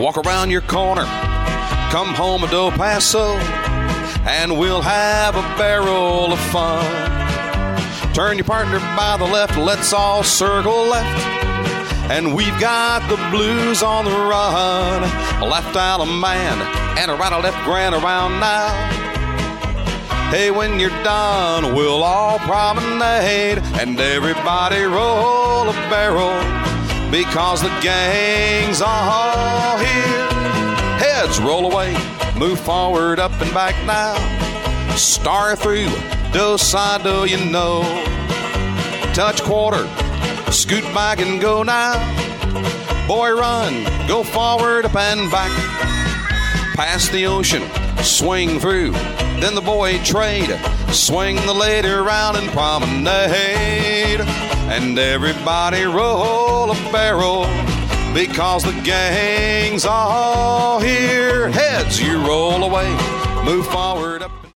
walk around your corner, come home to Del Paso, and we'll have a barrel of fun. Turn your partner by the left, let's all circle left, and we've got the blues on the run. A left out a man and a right a left grand around now. Hey, when you're done, we'll all promenade and everybody roll a barrel, because the gang's all here. Heads roll away, move forward, up and back now. Star through, do side, do you know? Touch quarter, scoot back and go now. Boy, run, go forward, up and back. Past the ocean, swing through. Then the boy trade, swing the lady around and promenade. And everybody roll a barrel, because the gang's all here. Heads, you roll away, move forward, up.